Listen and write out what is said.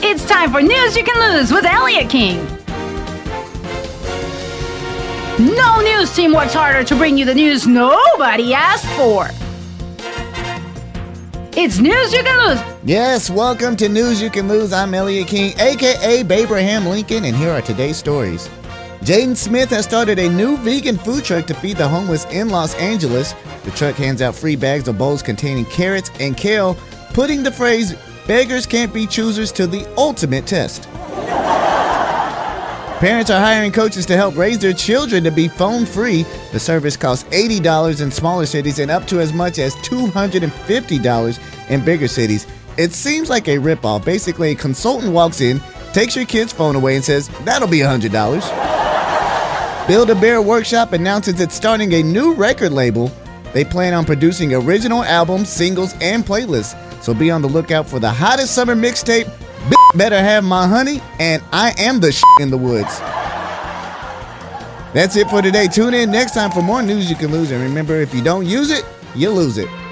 It's time for News You Can Lose with Elliot King. No news team works harder to bring you the news nobody asked for. It's News You Can Lose. Yes, welcome to News You Can Lose. I'm Elliot King, a.k.a. Babraham Lincoln, and here are today's stories. Jaden Smith has started a new vegan food truck to feed the homeless in Los Angeles. The truck hands out free bags of bowls containing carrots and kale, putting the phrase, "beggars can't be choosers" to the ultimate test. Parents are hiring coaches to help raise their children to be phone-free. The service costs $80 in smaller cities and up to as much as $250 in bigger cities. It seems like a ripoff. Basically, a consultant walks in, takes your kid's phone away and says, "That'll be $100. Build-A-Bear Workshop announces it's starting a new record label. They plan on producing original albums, singles, and playlists. So be on the lookout for the hottest summer mixtape, Better Have My Honey, and I Am the in the Woods. That's it for today. Tune in next time for more News You Can Lose. And remember, if you don't use it, you lose it.